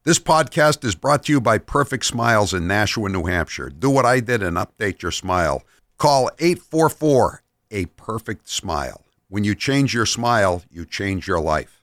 This podcast is brought to you by Perfect Smiles in Nashua, New Hampshire. Do what I did and update your smile. Call 844-A-PERFECT-SMILE. When you change your smile, you change your life.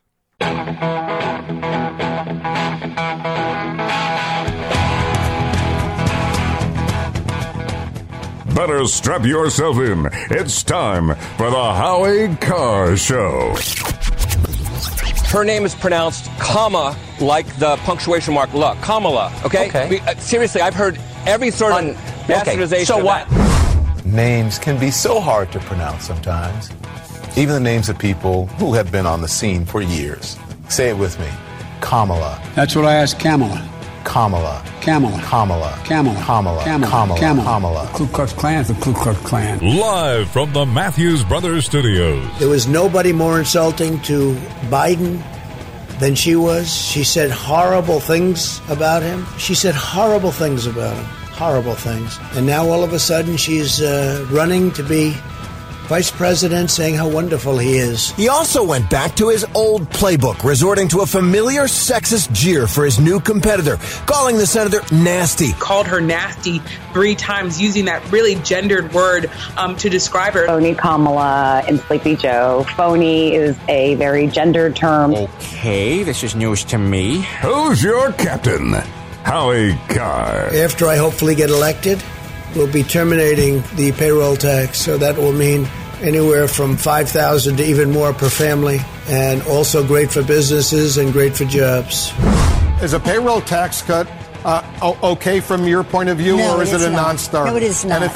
Better strap yourself in. It's time for the Howie Carr Show. Her name is pronounced comma, like the punctuation mark la. Kamala, okay? Seriously, I've heard every sort of bastardization. So of what? That. Names can be so hard to pronounce sometimes. Even the names of people who have been on the scene for years. Say it with me. Kamala. That's what I asked Kamala. Kamala. Kamala. Kamala. Kamala. Kamala. Kamala. Kamala. Kamala. Ku Klux Klan is the Ku Klux Klan. Live from the Matthews Brothers Studios. There was nobody more insulting to Biden than she was. She said horrible things about him. She said horrible things about him. Horrible things. And now all of a sudden she's running to be vice president, saying how wonderful he is. He also went back to his old playbook, resorting to a familiar sexist jeer for his new competitor, calling the senator nasty. Called her nasty 3 times, using that really gendered word to describe her. Phony Kamala and Sleepy Joe. Phony is a very gendered term. Okay, this is news to me. Who's your captain? Howie Carr. After I hopefully get elected, we'll be terminating the payroll tax, so that will mean anywhere from $5,000 to even more per family, and also great for businesses and great for jobs. Is a payroll tax cut okay from your point of view, no, or is it a non-starter? No, it is not.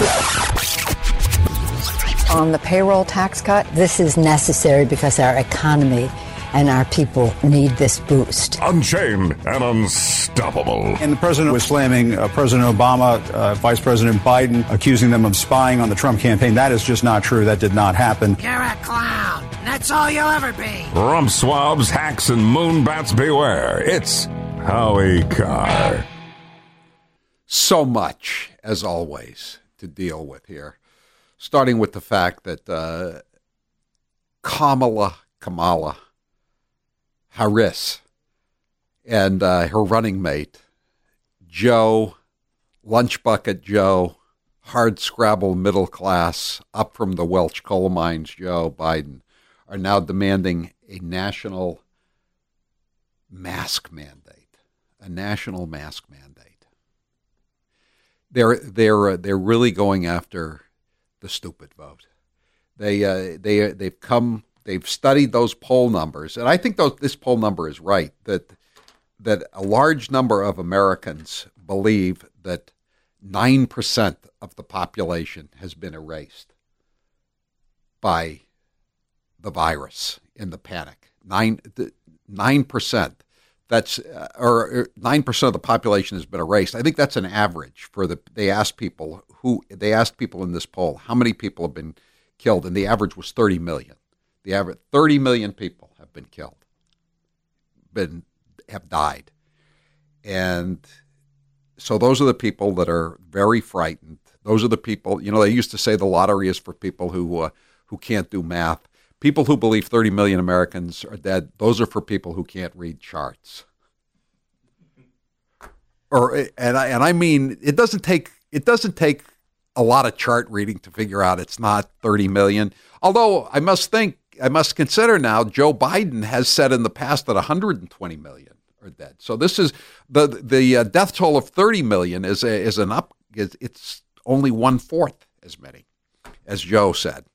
On the payroll tax cut, this is necessary because our economy and our people need this boost. Unchained and unstoppable. And the president was slamming President Obama, Vice President Biden, accusing them of spying on the Trump campaign. That is just not true. That did not happen. You're a clown. That's all you'll ever be. Rump swabs, hacks, and moonbats beware. It's Howie Carr. So much, as always, to deal with here. Starting with the fact that Kamala Harris and her running mate, Joe, Lunch Bucket Joe, hard scrabble middle class, up from the Welch coal mines Joe Biden, are now demanding a national mask mandate. A national mask mandate. They're really going after the stupid vote. They've studied those poll numbers, and I think this poll number is right, that a large number of Americans believe that 9% of the population has been erased by the virus in the panic. 9%. That's or 9% of the population has been erased. I think that's an average they asked people in this poll how many people have been killed, and the average was 30 million. The average 30 million people have been killed, have died. And so those are the people that are very frightened. Those are the people, they used to say the lottery is for people who can't do math. People who believe 30 million Americans are dead, those are for people who can't read charts. I mean, it doesn't take a lot of chart reading to figure out it's not 30 million. Although I must consider now, Joe Biden has said in the past that 120 million are dead. So this is the death toll of 30 million it's only 1/4 as many, as Joe said.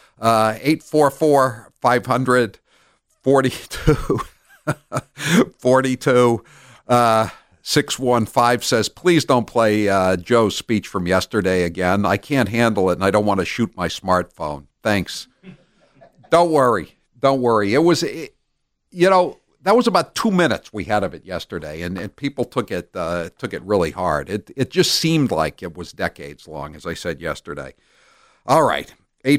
844-500-4242. 615 says, please don't play Joe's speech from yesterday again. I can't handle it, and I don't want to shoot my smartphone. Thanks. Don't worry. It was, that was about 2 minutes we had of it yesterday, and people took it really hard. It just seemed like it was decades long, as I said yesterday. All right,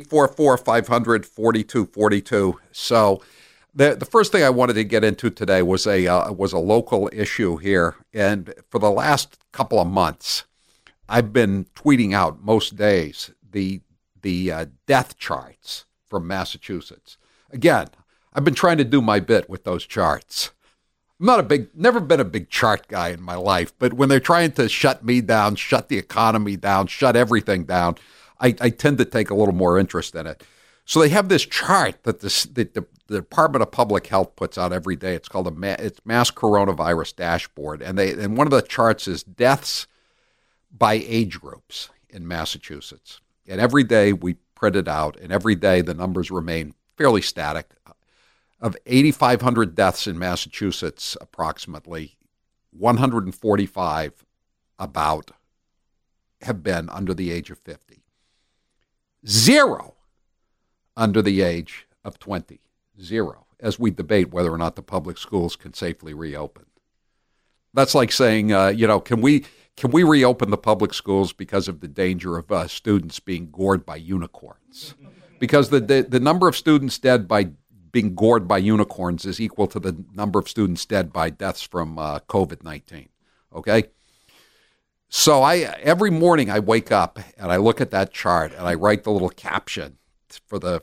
844-500-4242. So the first thing I wanted to get into today was a local issue here, and for the last couple of months, I've been tweeting out most days the death charts from Massachusetts. Again, I've been trying to do my bit with those charts. never been a big chart guy in my life, but when they're trying to shut me down, shut the economy down, shut everything down, I tend to take a little more interest in it. So they have this chart that the Department of Public Health puts out every day. It's called it's Mass Coronavirus Dashboard, and one of the charts is deaths by age groups in Massachusetts. And every day we print it out, and every day the numbers remain fairly static. Of 8,500 deaths in Massachusetts, approximately 145 about have been under the age of 50. 0 under the age of 20. 0, as we debate whether or not the public schools can safely reopen. That's like saying, can we reopen the public schools because of the danger of students being gored by unicorns? Because the number of students dead by being gored by unicorns is equal to the number of students dead by deaths from COVID-19. Okay? So every morning I wake up and I look at that chart and I write the little caption for the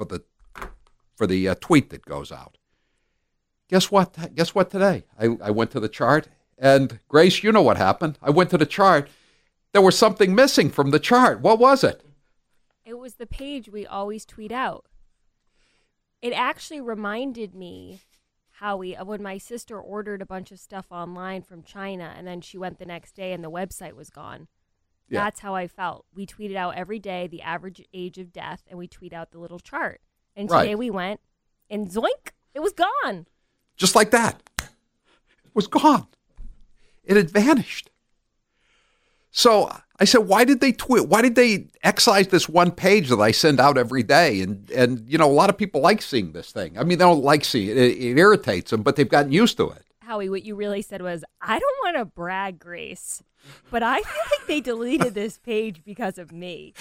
tweet that goes out. Guess what? Guess what today? I went to the chart, and Grace, you know what happened. I went to the chart. There was something missing from the chart. What was it? It was the page we always tweet out. It actually reminded me, Howie, of when my sister ordered a bunch of stuff online from China, and then she went the next day and the website was gone. Yeah. That's how I felt. We tweeted out every day the average age of death, and we tweet out the little chart. And today we went, and zoink, it was gone. Just like that. It was gone. It had vanished. So I said, why did they tweet? Why did they excise this one page that I send out every day? And a lot of people like seeing this thing. I mean, they don't like seeing it. It irritates them, but they've gotten used to it. Howie, what you really said was, I don't want to brag, Grace, but I feel like they deleted this page because of me.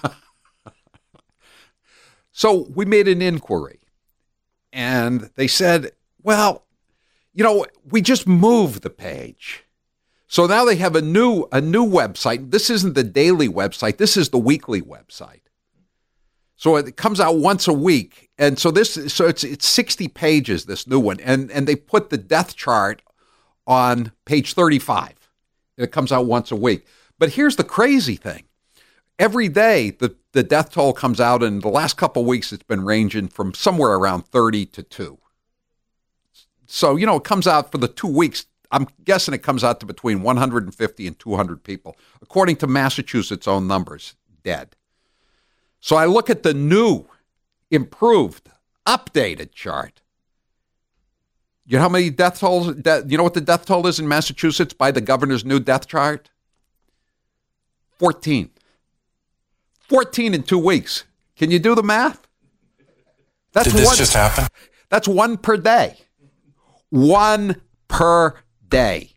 So we made an inquiry, and they said, well, we just moved the page. So now they have a new website. This isn't the daily website. This is the weekly website. So it comes out once a week. And so it's 60 pages, this new one. And they put the death chart on page 35. And it comes out once a week. But here's the crazy thing. Every day the death toll comes out, and the last couple of weeks it's been ranging from somewhere around 30 to 2. So, it comes out for the 2 weeks. I'm guessing it comes out to between 150 and 200 people, according to Massachusetts' own numbers, dead. So I look at the new, improved, updated chart. You know how many death tolls? You know what the death toll is in Massachusetts by the governor's new death chart? 14. 14 in 2 weeks. Can you do the math? Did this just happen? That's one per day. One per day.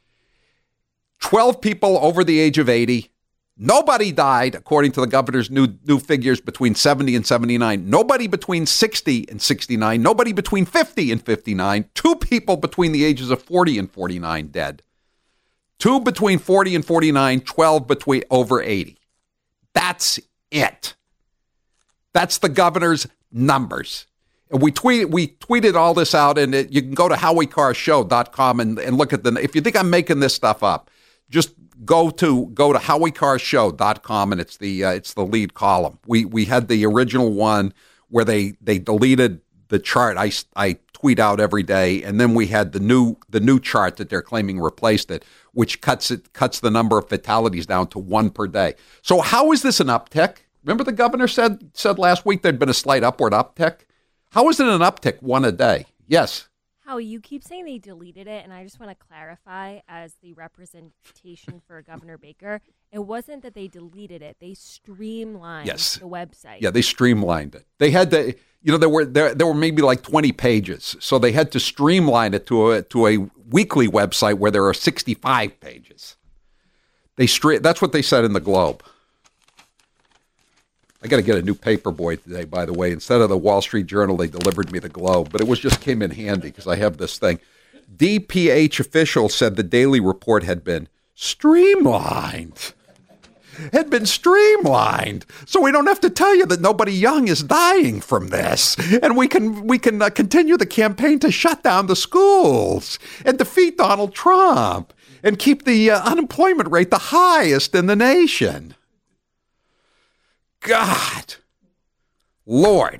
12 people over the age of 80. Nobody died, according to the governor's new figures, between 70 and 79. Nobody between 60 and 69. Nobody between 50 and 59. 2 people between the ages of 40 and 49 dead. 2 between 40 and 49. 12 between over 80. That's it. That's the governor's numbers. And we tweeted all this out, and you can go to HowieCarsShow.com and look at if you think I'm making this stuff up, just go to HowieCarsShow.com, and it's the lead column. We had the original one where they deleted the chart I tweet out every day, and then we had the new chart that they're claiming replaced it, which cuts the number of fatalities down to 1 per day. So how is this an uptick? Remember the governor said last week there'd been a slight upward uptick? How is it an uptick 1 a day? Yes. Howie, you keep saying they deleted it, and I just want to clarify as the representation for Governor Baker, it wasn't that they deleted it. They streamlined the website. Yeah, they streamlined it. They had to, there were maybe like 20 pages, so they had to streamline it to a weekly website where there are 65 pages. That's what they said in the Globe. I got to get a new paper boy today, by the way. Instead of the Wall Street Journal, they delivered me the Globe, but it just came in handy because I have this thing. DPH officials said the daily report had been streamlined. had been streamlined. So we don't have to tell you that nobody young is dying from this. And we can continue the campaign to shut down the schools and defeat Donald Trump and keep the unemployment rate the highest in the nation. God. Lord.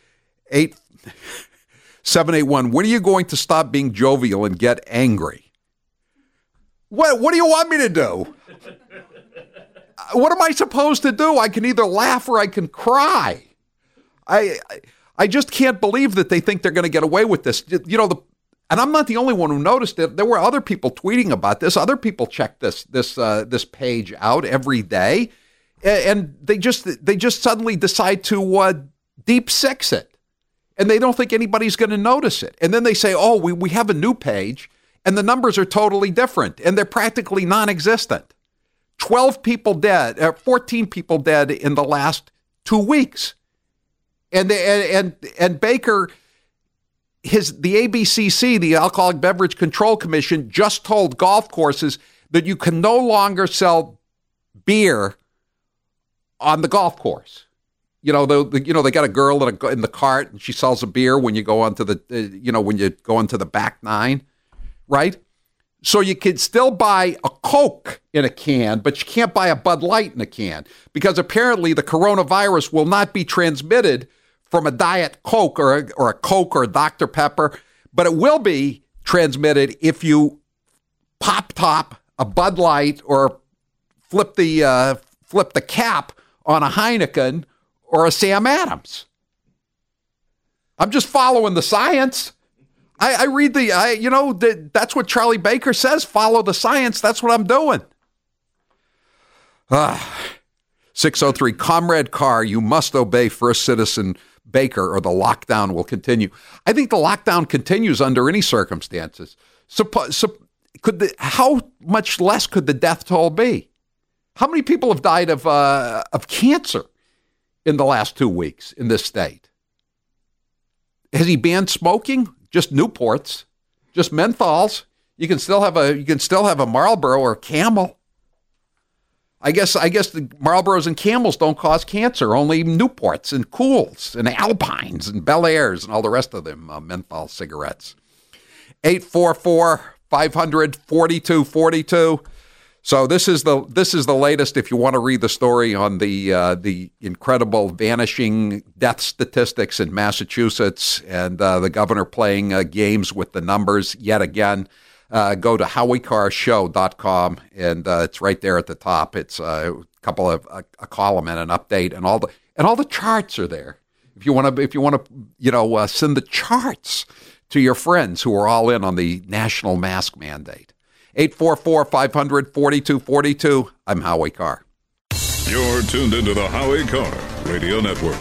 781, when are you going to stop being jovial and get angry? What do you want me to do? What am I supposed to do? I can either laugh or I can cry. I just can't believe that they think they're going to get away with this. You know, and I'm not the only one who noticed it. There were other people tweeting about this. Other people check this page out every day, and they just suddenly decide to deep six it. And they don't think anybody's going to notice it. And then they say, oh, we have a new page, and the numbers are totally different, and they're practically non-existent. 12 people dead, 14 people dead in the last 2 weeks. And Baker, the ABCC, the Alcoholic Beverage Control Commission, just told golf courses that you can no longer sell beer on the golf course. You know, they got a girl in the cart, and she sells a beer when you go onto the back nine, right? So you can still buy a Coke in a can, but you can't buy a Bud Light in a can, because apparently the coronavirus will not be transmitted from a Diet Coke or a Coke or a Dr. Pepper, but it will be transmitted if you pop top a Bud Light or flip the cap on a Heineken or a Sam Adams. I'm just following the science. I read that's what Charlie Baker says. Follow the science. That's what I'm doing. 603, Comrade Carr, you must obey First Citizen Baker or the lockdown will continue. I think the lockdown continues under any circumstances. How much less could the death toll be? How many people have died of cancer in the last 2 weeks in this state? Has he banned smoking? Just Newports, just menthols. You can still have a Marlboro or Camel. I guess the Marlboros and Camels don't cause cancer. Only Newports and Cools and Alpines and Bel Airs and all the rest of them menthol cigarettes. 844-500-4242. So this is the latest. If you want to read the story on the incredible vanishing death statistics in Massachusetts and the governor playing games with the numbers yet again, go to HowieCarrShow.com, and it's right there at the top. It's a column and an update, and all the charts are there. If you want to send the charts to your friends who are all in on the national mask mandate. 844-500-4242. I'm Howie Carr. You're tuned into the Howie Carr Radio Network.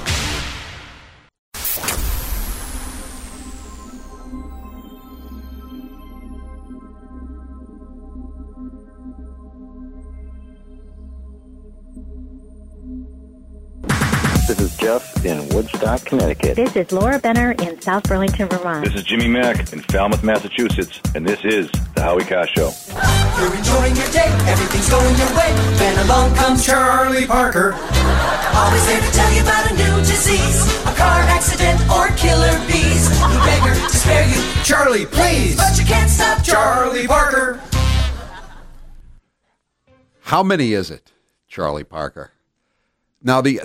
This is Jeff in Woodstock, Connecticut. This is Laura Benner in South Burlington, Vermont. This is Jimmy Mack in Falmouth, Massachusetts, and this is the Howie Carr Show. You're enjoying your day, everything's going your way. Then along comes Charlie Parker. Always there to tell you about a new disease, a car accident or killer bees. You beg her to spare you, Charlie, please. But you can't stop Charlie Parker. How many is it, Charlie Parker? Now the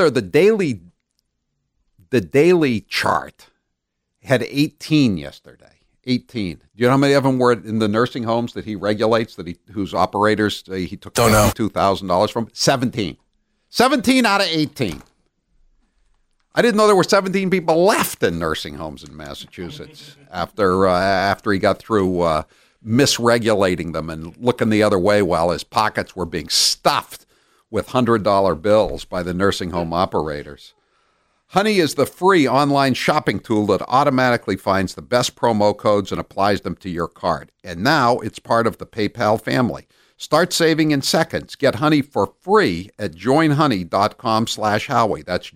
daily chart had 18 yesterday. 18. Do you know how many of them were in the nursing homes that he regulates, whose operators he took $2,000 from? 17. 17 out of 18. I didn't know there were 17 people left in nursing homes in Massachusetts after he got through misregulating them and looking the other way while his pockets were being stuffed with $100 bills by the nursing home operators. Honey is the free online shopping tool that automatically finds the best promo codes and applies them to your card. And now it's part of the PayPal family. Start saving in seconds. Get Honey for free at joinhoney.com/Howie. That's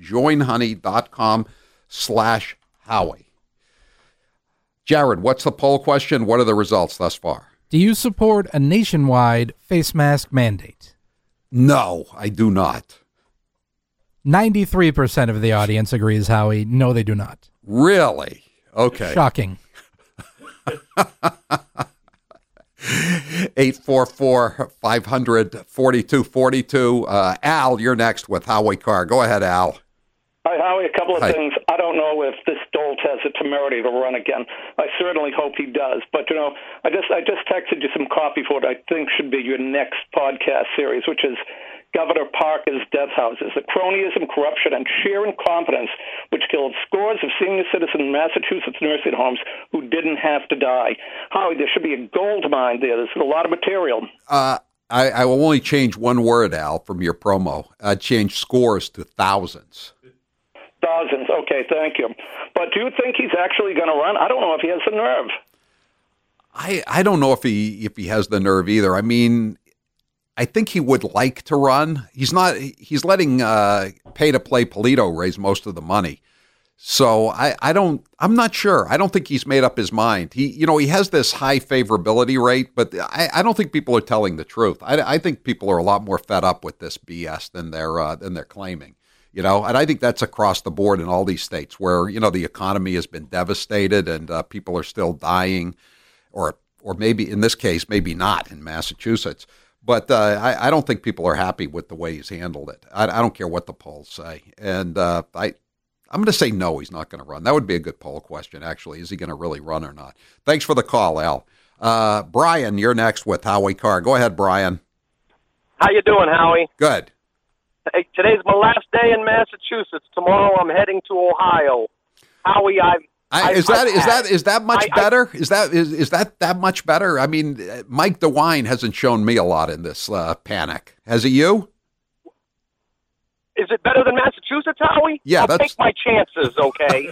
joinhoney.com/Howie. Jared, what's the poll question? What are the results thus far? Do you support a nationwide face mask mandate? No, I do not. 93% of the audience agrees, Howie. No, they do not. Really? Okay. Shocking. 844-500-4242. Al, you're next with Howie Carr. Go ahead, Al. Hi, Howie. A couple of Hi. things. I don't know if this dolt has the temerity to run again. I certainly hope he does. But, I just texted you some copy for what I think should be your next podcast series, which is Governor Parker's Death Houses, the cronyism, corruption, and sheer incompetence which killed scores of senior citizens in Massachusetts nursing homes who didn't have to die. Howie, there should be a gold mine there. There's a lot of material. I will only change one word, Al, from your promo. I'd change scores to thousands. Thousands. Okay, thank you. But do you think he's actually going to run? I don't know if he has the nerve. I don't know if he has the nerve either. I mean, I think he would like to run. He's letting pay-to-play Polito raise most of the money. So I'm not sure. I don't think he's made up his mind. He has this high favorability rate, but I don't think people are telling the truth. I think people are a lot more fed up with this BS than they're claiming. And I think that's across the board in all these states where, the economy has been devastated and people are still dying, or maybe in this case, maybe not in Massachusetts. But I don't think people are happy with the way he's handled it. I don't care what the polls say. And I'm going to say no, he's not going to run. That would be a good poll question, actually. Is he going to really run or not? Thanks for the call, Al. Brian, you're next with Howie Carr. Go ahead, Brian. How you doing, Howie? Good. Hey, today's my last day in Massachusetts. Tomorrow I'm heading to Ohio. Howie, is that much better? Is that much better? I mean, Mike DeWine hasn't shown me a lot in this panic. Has he you? Is it better than Massachusetts, Howie? Yeah, I'll take my chances, okay?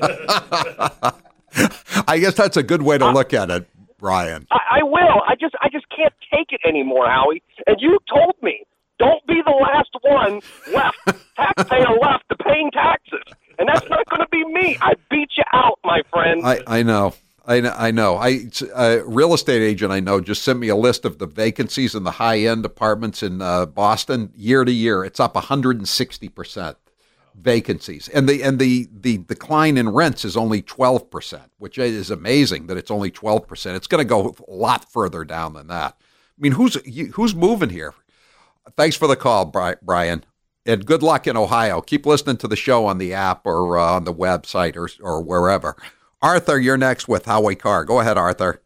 I guess that's a good way to look at it, Brian. I will. I just can't take it anymore, Howie. And you told me, don't be the last one taxpayer left to paying taxes. And that's not going to be me. I beat you out, my friend. I know. A real estate agent I know just sent me a list of the vacancies in the high-end apartments in Boston year to year. It's up 160% vacancies, and the decline in rents is only 12%, which is amazing that it's only 12%. It's going to go a lot further down than that. I mean, who's moving here? Thanks for the call, Brian. And good luck in Ohio. Keep listening to the show on the app or on the website or wherever. Arthur, you're next with Howie Carr. Go ahead, Arthur.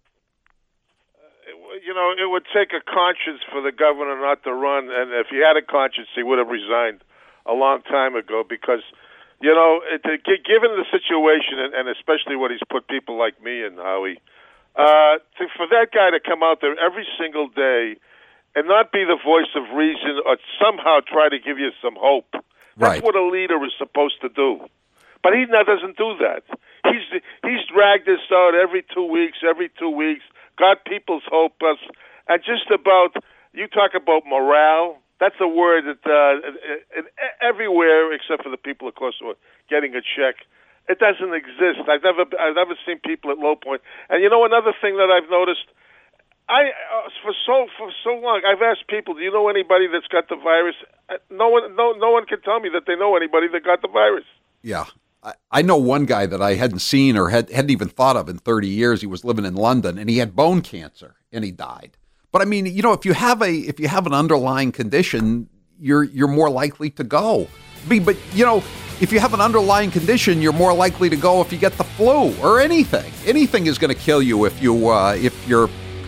It would take a conscience for the governor not to run, and if he had a conscience, he would have resigned a long time ago because, given the situation, and especially when he's put people like me in, Howie, for that guy to come out there every single day and not be the voice of reason or somehow try to give you some hope. That's what a leader is supposed to do. But he doesn't do that. He's dragged this out every 2 weeks, got people's hope. And just about, you talk about morale, that's a word that everywhere except for the people of course who are getting a check. It doesn't exist. I've never seen people at low point. And another thing that I've noticed, for so long, I've asked people, do you know anybody that's got the virus? No one can tell me that they know anybody that got the virus. Yeah. I know one guy that I hadn't seen or hadn't even thought of in 30 years. He was living in London and he had bone cancer and he died. But I mean, if you have an underlying condition, you're more likely to go. But if you have an underlying condition, you're more likely to go if you get the flu or anything. Anything is going to kill you if your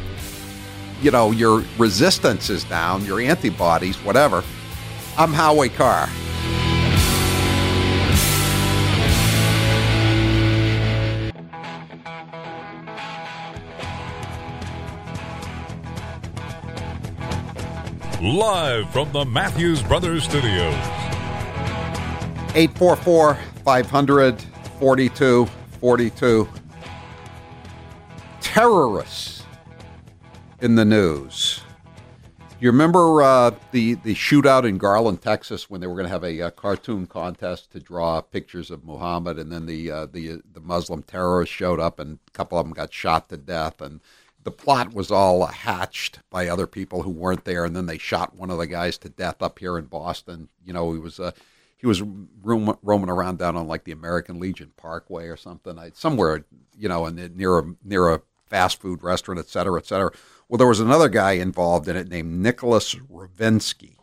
resistance is down, your antibodies, whatever. I'm Howie Carr. Live from the Matthews Brothers Studios. 844-500-4242. Terrorists in the news. You remember the shootout in Garland, Texas, when they were going to have a cartoon contest to draw pictures of Muhammad, and then the Muslim terrorists showed up, and a couple of them got shot to death, and the plot was all hatched by other people who weren't there, and then they shot one of the guys to death up here in Boston. You know, he was roaming around down on like the American Legion Parkway or something, somewhere, you know, near a fast food restaurant, et cetera, et cetera. Well, there was another guy involved in it named Nicholas Ravinsky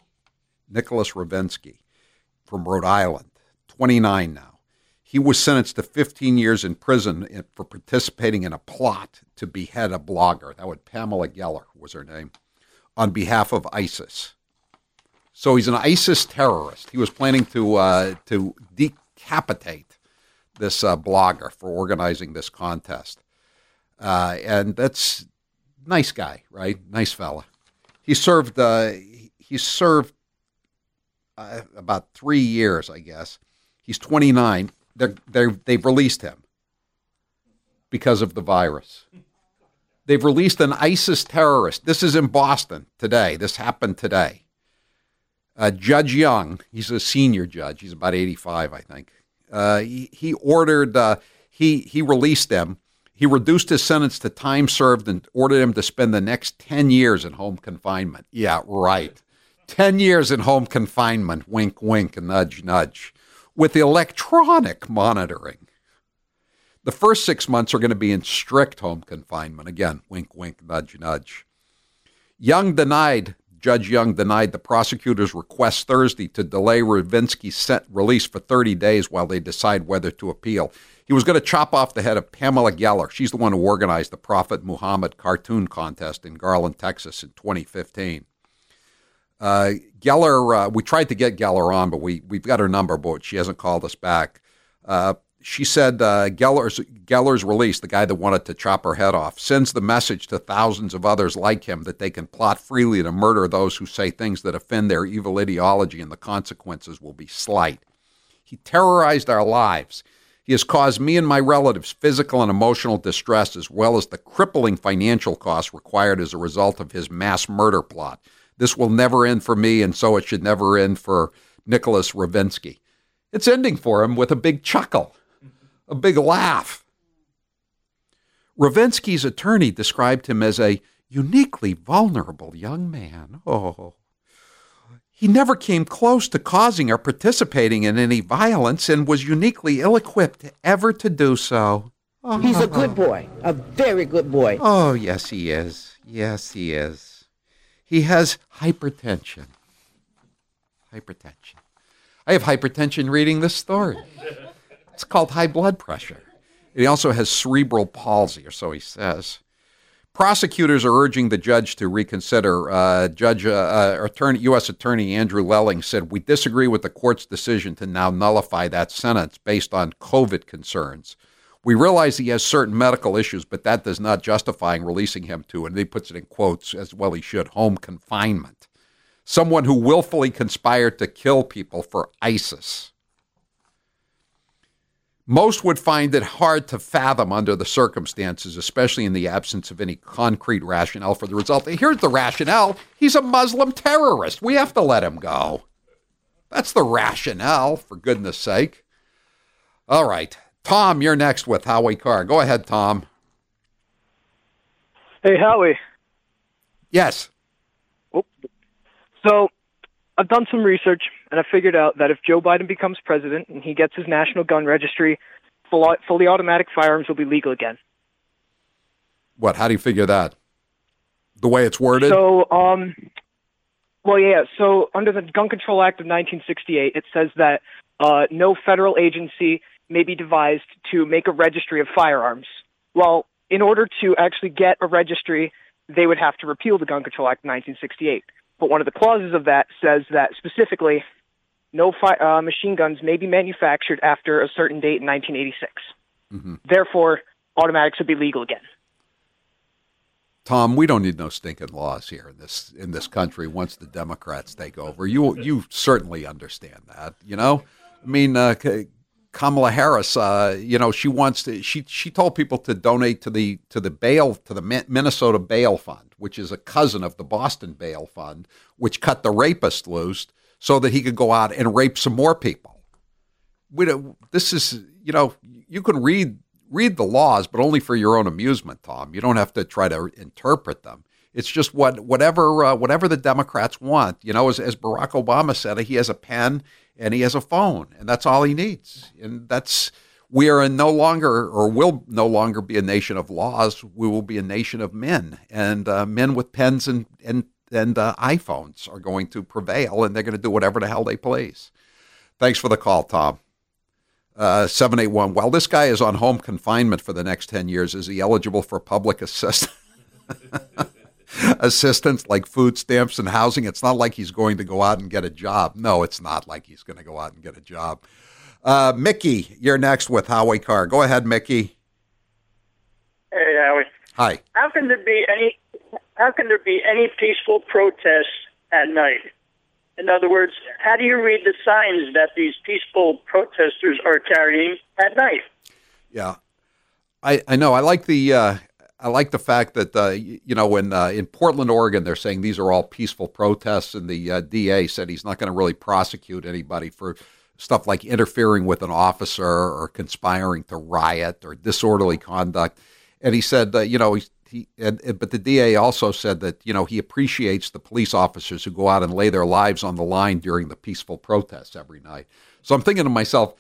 from Rhode Island, 29 now. He was sentenced to 15 years in prison for participating in a plot to behead a blogger. That was Pamela Geller was her name, on behalf of ISIS. So he's an ISIS terrorist. He was planning to decapitate this blogger for organizing this contest. And that's nice guy, right? Nice fella. He served about 3 years, I guess. He's 29. They've released him because of the virus. They've released an ISIS terrorist. This is in Boston today. This happened today. Judge Young, he's a senior judge. He's about 85, I think. He ordered, he released him. He reduced his sentence to time served and ordered him to spend the next 10 years in home confinement. Yeah, right. 10 years in home confinement, wink, wink, nudge, nudge, with electronic monitoring. The first 6 months are going to be in strict home confinement. Again, wink, wink, nudge, nudge. Judge Young denied the prosecutor's request Thursday to delay Ravinsky's release for 30 days while they decide whether to appeal. He was going to chop off the head of Pamela Geller. She's the one who organized the Prophet Muhammad cartoon contest in Garland, Texas in 2015. Geller, we tried to get Geller on, but we've got her number, but she hasn't called us back. She said Geller's release, the guy that wanted to chop her head off, sends the message to thousands of others like him that they can plot freely to murder those who say things that offend their evil ideology, and the consequences will be slight. He terrorized our lives. He has caused me and my relatives physical and emotional distress, as well as the crippling financial costs required as a result of his mass murder plot. This will never end for me, and so it should never end for Nicholas Ravinsky. It's ending for him with a big chuckle, a big laugh. Ravinsky's attorney described him as a uniquely vulnerable young man. Oh, he never came close to causing or participating in any violence and was uniquely ill-equipped ever to do so. Oh. He's a good boy, a very good boy. Oh, yes, he is. Yes, he is. He has hypertension. Hypertension. I have hypertension reading this story. It's called high blood pressure. He also has cerebral palsy, or so he says. Prosecutors are urging the judge to reconsider. U.S. Attorney Andrew Lelling said, "We disagree with the court's decision to now nullify that sentence based on COVID concerns. We realize he has certain medical issues, but that does not justify releasing him to," and he puts it in quotes, as well he should, "home confinement. Someone who willfully conspired to kill people for ISIS." Most would find it hard to fathom under the circumstances, especially in the absence of any concrete rationale for the result. Here's the rationale. He's a Muslim terrorist. We have to let him go. That's the rationale, for goodness sake. All right. Tom, you're next with Howie Carr. Go ahead, Tom. Hey, Howie. Yes. So I've done some research, and I figured out that if Joe Biden becomes president and he gets his national gun registry, fully automatic firearms will be legal again. What? How do you figure that? The way it's worded? So, So under the Gun Control Act of 1968, it says that no federal agency may be devised to make a registry of firearms. Well, in order to actually get a registry, they would have to repeal the Gun Control Act of 1968. But one of the clauses of that says that specifically no machine guns may be manufactured after a certain date in 1986. Mm-hmm. Therefore, automatics would be legal again. Tom, we don't need no stinking laws here in this country once the Democrats take over. You certainly understand that, you know? I mean, Kamala Harris, she wants to. She told people to donate to the Minnesota Bail Fund, which is a cousin of the Boston Bail Fund, which cut the rapist loose so that he could go out and rape some more people. This is, you can read read the laws, but only for your own amusement, Tom. You don't have to try to interpret them. It's just whatever the Democrats want. You know, as Barack Obama said, he has a pen and he has a phone, and that's all he needs. And we are no longer, or will no longer be, a nation of laws. We will be a nation of men, and men with pens and iPhones are going to prevail, and they're going to do whatever the hell they please. Thanks for the call, Tom. 781. Well, this guy is on home confinement for the next 10 years. Is he eligible for public assistance like food stamps and housing? It's not like he's going to go out and get a job. No, it's not like he's going to go out and get a job. Mickey, you're next with Howie Carr. Go ahead, Mickey. Hey, Howie. Hi. How can there be any peaceful protests at night? In other words, how do you read the signs that these peaceful protesters are carrying at night? Yeah, I know. I like the fact that in Portland, Oregon, they're saying these are all peaceful protests, and the DA said he's not going to really prosecute anybody for stuff like interfering with an officer or conspiring to riot or disorderly conduct. And he said, but the DA also said that, he appreciates the police officers who go out and lay their lives on the line during the peaceful protests every night. So I'm thinking to myself,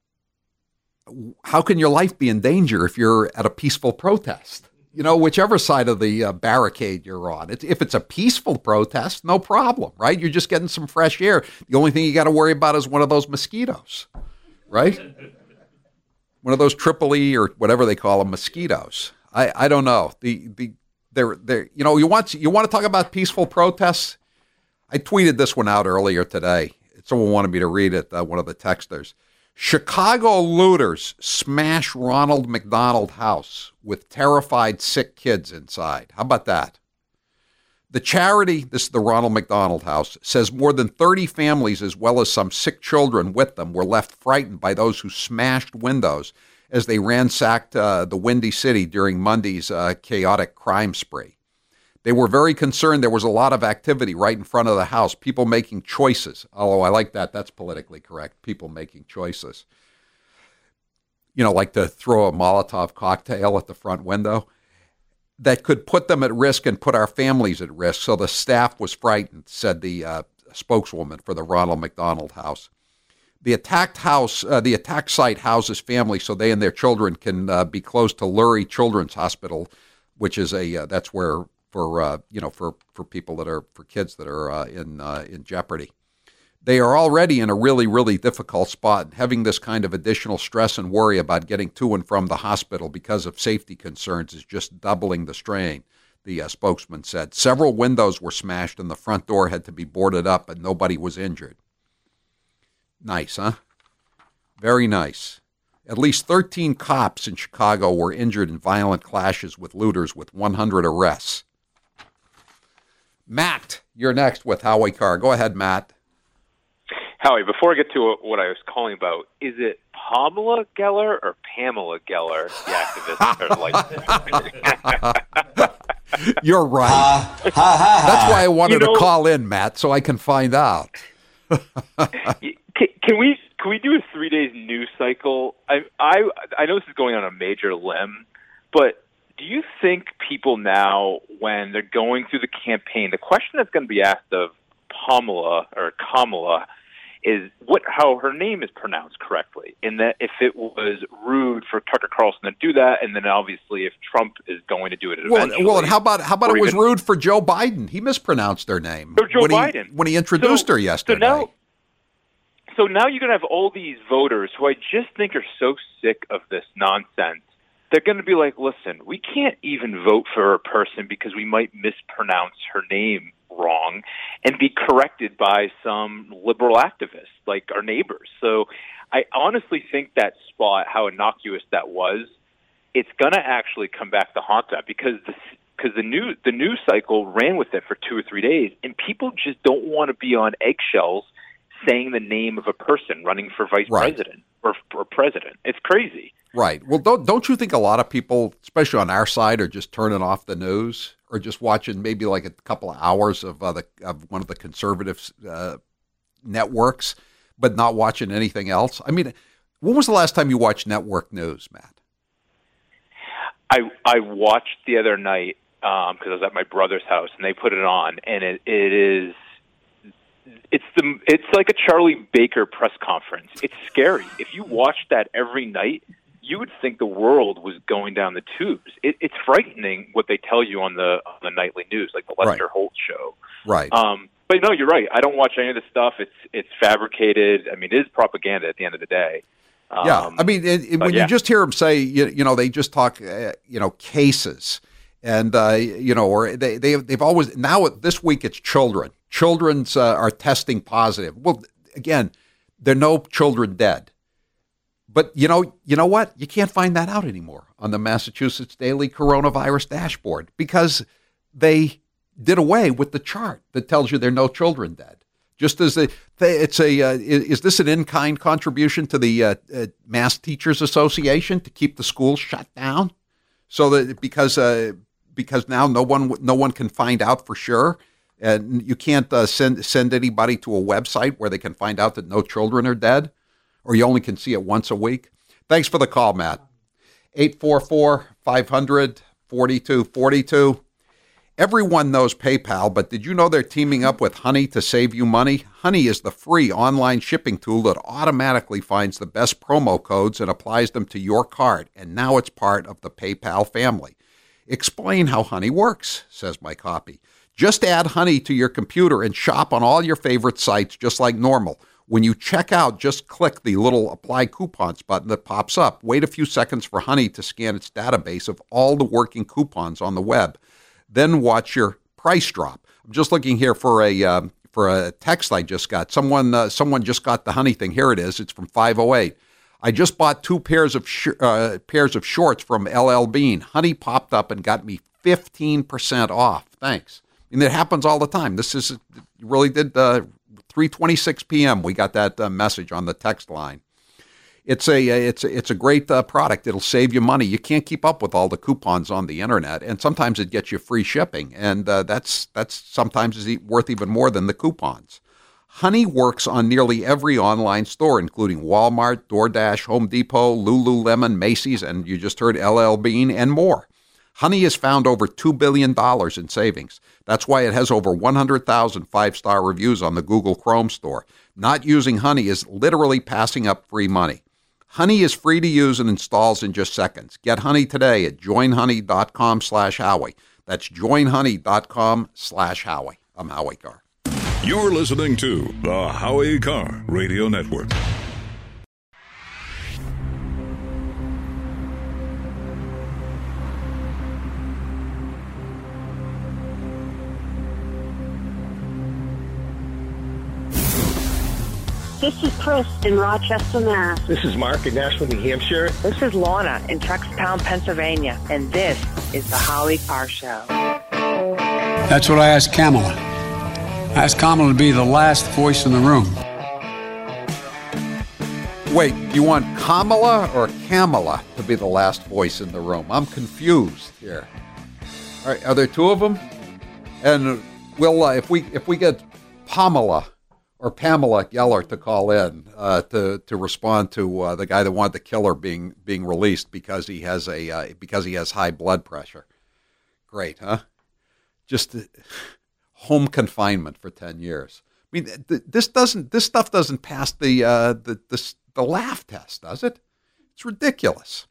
how can your life be in danger if you're at a peaceful protest? Whichever side of the barricade you're on. If it's a peaceful protest, no problem, right? You're just getting some fresh air. The only thing you got to worry about is one of those mosquitoes, right? One of those Tripoli or whatever they call them, mosquitoes. I don't know. You want to talk about peaceful protests? I tweeted this one out earlier today. Someone wanted me to read it. One of the texters. Chicago looters smash Ronald McDonald House with terrified sick kids inside. How about that? The charity, this is the Ronald McDonald House, says more than 30 families as well as some sick children with them were left frightened by those who smashed windows as they ransacked the Windy City during Monday's chaotic crime spree. They were very concerned. There was a lot of activity right in front of the house, people making choices. Although I like that. That's politically correct, people making choices. Like to throw a Molotov cocktail at the front window. That could put them at risk and put our families at risk. So the staff was frightened, said the spokeswoman for the Ronald McDonald House. The attacked site houses families so they and their children can be close to Lurie Children's Hospital, which is that's where for people that are, for kids that are in jeopardy. They are already in a really, really difficult spot. Having this kind of additional stress and worry about getting to and from the hospital because of safety concerns is just doubling the strain, the spokesman said. Several windows were smashed and the front door had to be boarded up, but nobody was injured. Nice, huh? Very nice. At least 13 cops in Chicago were injured in violent clashes with looters, with 100 arrests. Matt, you're next with Howie Carr. Go ahead, Matt. Howie, before I get to what I was calling about, is it Pamela Geller or Pamela Geller, the activist? You're right. That's why I wanted to call in, Matt, so I can find out. Can we do a 3 days news cycle? I know this is going on a major limb, but do you think people now, when they're going through the campaign, the question that's going to be asked of Pamela or Kamala is how her name is pronounced correctly, in that if it was rude for Tucker Carlson to do that, and then obviously if Trump is going to do it eventually. Well, and how about it was rude for Joe Biden? He mispronounced her name when he introduced her yesterday. So now you're going to have all these voters who I just think are so sick of this nonsense. They're going to be like, listen, we can't even vote for a person because we might mispronounce her name wrong and be corrected by some liberal activists like our neighbors. So I honestly think that spot, how innocuous that was, it's going to actually come back to haunt that because the news cycle ran with it for 2 or 3 days, and people just don't want to be on eggshells saying the name of a person running for vice president or president. It's crazy. Right. Well, don't you think a lot of people, especially on our side, are just turning off the news or just watching maybe like a couple of hours of one of the conservative networks, but not watching anything else? I mean, when was the last time you watched network news, Matt? I watched the other night because I was at my brother's house, and they put it on, and it's like a Charlie Baker press conference. It's scary. If you watched that every night, you would think the world was going down the tubes. It's frightening what they tell you on the nightly news, like the Lester Holt show. Right. But no, you're right. I don't watch any of this stuff. It's fabricated. I mean, it is propaganda at the end of the day. Yeah, I mean, when you just hear them say, you know, they just talk, cases, and or they've always now this week it's children. Children's are testing positive. Well, again, there are no children dead, but you know what? You can't find that out anymore on the Massachusetts Daily Coronavirus Dashboard because they did away with the chart that tells you there are no children dead. Just as is this an in-kind contribution to the Mass Teachers Association to keep the schools shut down, so that because now no one can find out for sure, and you can't send anybody to a website where they can find out that no children are dead, or you only can see it once a week. Thanks for the call, Matt. 844-500-4242. Everyone knows PayPal, but did you know they're teaming up with Honey to save you money? Honey is the free online shipping tool that automatically finds the best promo codes and applies them to your card, and now it's part of the PayPal family. Explain how Honey works, says my copy. Just add Honey to your computer and shop on all your favorite sites just like normal. When you check out, just click the little Apply Coupons button that pops up. Wait a few seconds for Honey to scan its database of all the working coupons on the web. Then watch your price drop. I'm just looking here for a text I just got. Someone just got the Honey thing. Here it is. It's from 508. I just bought 2 pairs of shorts from LL Bean. Honey popped up and got me 15% off. Thanks. And it happens all the time. It really did. 3:26 p.m. We got that message on the text line. It's a great product. It'll save you money. You can't keep up with all the coupons on the internet, and sometimes it gets you free shipping, and that's sometimes is worth even more than the coupons. Honey works on nearly every online store, including Walmart, DoorDash, Home Depot, Lululemon, Macy's, and you just heard LL Bean, and more. Honey has found over $2 billion in savings. That's why it has over 100,000 5-star reviews on the Google Chrome store. Not using Honey is literally passing up free money. Honey is free to use and installs in just seconds. Get Honey today at joinhoney.com/Howie. That's joinhoney.com/Howie. I'm Howie Carr. You're listening to the Howie Carr Radio Network. This is Chris in Rochester, Mass. This is Mark in Nashville, New Hampshire. This is Lorna in Truxtown, Pennsylvania. And this is the Howie Carr Show. That's what I asked Kamala. I asked Kamala to be the last voice in the room. Wait, you want Kamala or Kamala to be the last voice in the room? I'm confused here. All right, are there 2 of them? And we'll if we get Pamela or Pamela Geller to call in to respond to the guy that wanted to kill her being released because he has high blood pressure. Great, huh? Just home confinement for 10 years. I mean, this stuff doesn't pass the laugh test, does it? It's ridiculous.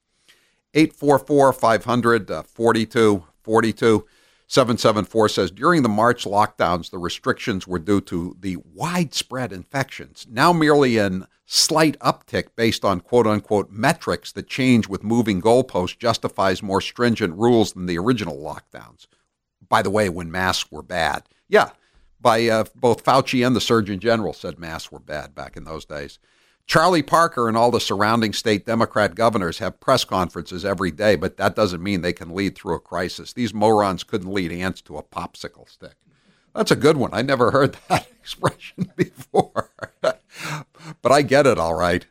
844-500-4242. 774 says, during the March lockdowns, the restrictions were due to the widespread infections, now merely a slight uptick based on quote-unquote metrics that change with moving goalposts justifies more stringent rules than the original lockdowns. By the way, when masks were bad. Yeah, by both Fauci and the Surgeon General said masks were bad back in those days. Charlie Parker and all the surrounding state Democrat governors have press conferences every day, but that doesn't mean they can lead through a crisis. These morons couldn't lead ants to a popsicle stick. That's a good one. I never heard that expression before. But I get it all right.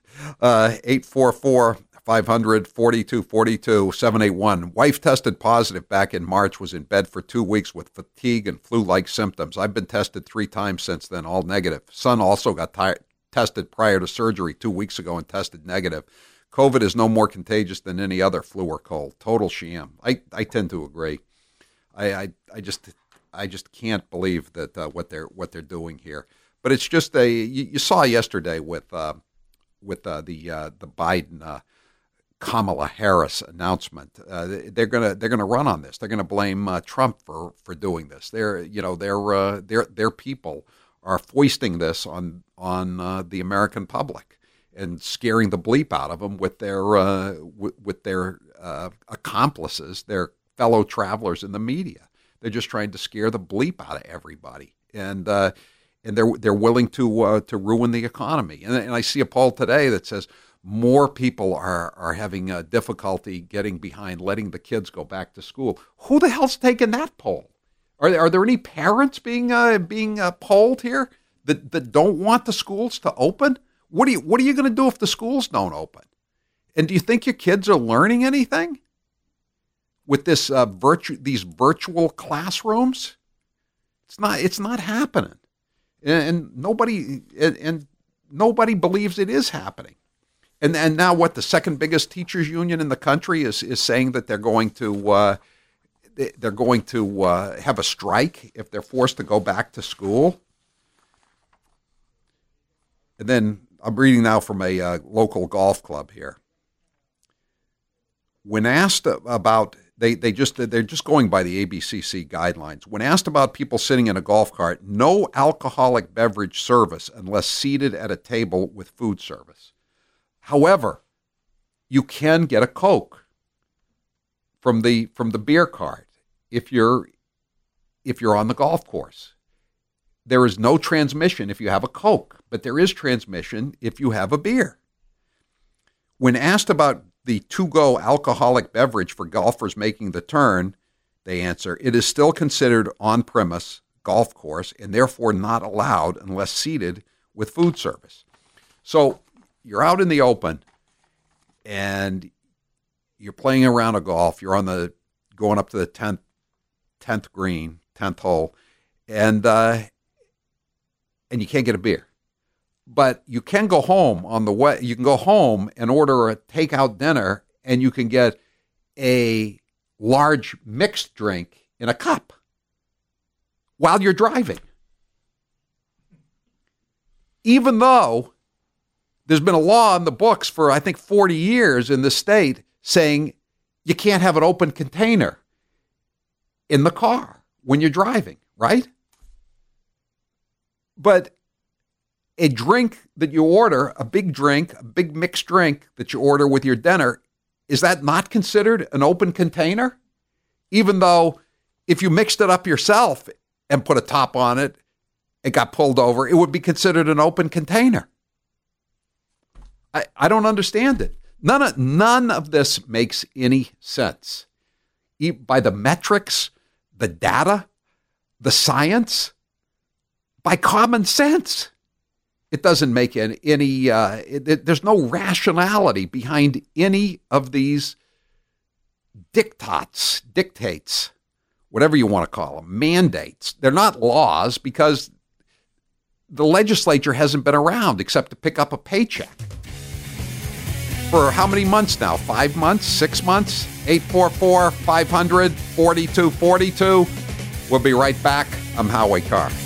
844-500-4242, 781. Wife tested positive back in March, was in bed for 2 weeks with fatigue and flu-like symptoms. I've been tested 3 times since then, all negative. Son also got tested prior to surgery 2 weeks ago and tested negative. COVID is no more contagious than any other flu or cold. Total sham. I tend to agree. I just can't believe that what they're doing here. But it's just you saw yesterday with the Biden Kamala Harris announcement. They're gonna run on this. They're gonna blame Trump for doing this. Their people are foisting this on the American public and scaring the bleep out of them with their accomplices, their fellow travelers in the media. They're just trying to scare the bleep out of everybody, and they're willing to ruin the economy. And I see a poll today that says more people are having difficulty getting behind letting the kids go back to school. Who the hell's taking that poll? Are there any parents being polled here that don't want the schools to open? What are you going to do if the schools don't open? And do you think your kids are learning anything with this these virtual classrooms? It's not happening, and nobody believes it is happening. And now what? The second biggest teachers union in the country is saying that they're going to have a strike if they're forced to go back to school. And then I'm reading now from a local golf club here. When asked about, they're just going by the ABCC guidelines. When asked about people sitting in a golf cart, no alcoholic beverage service unless seated at a table with food service. However, you can get a Coke from the beer cart if you're on the golf course. There is no transmission if you have a Coke, but there is transmission if you have a beer. When asked about the to-go alcoholic beverage for golfers making the turn, they answer, it is still considered on-premise golf course and therefore not allowed unless seated with food service. So you're out in the open and you're playing around a golf. You're going up to the 10th green, 10th hole, and you can't get a beer. But you can go home on the way. You can go home and order a takeout dinner, and you can get a large mixed drink in a cup while you're driving. Even though there's been a law in the books for, I think, 40 years in the state saying you can't have an open container in the car when you're driving, right? But a drink that you order, a big mixed drink that you order with your dinner, is that not considered an open container? Even though if you mixed it up yourself and put a top on it, it got pulled over, it would be considered an open container. I don't understand it. None of this makes any sense. By the metrics, the data, the science, by common sense. It doesn't make any there's no rationality behind any of these dictates, whatever you want to call them, mandates. They're not laws because the legislature hasn't been around except to pick up a paycheck. For how many months now? 5 months? 6 months? 844-500-4242. We'll be right back. I'm Howie Carr.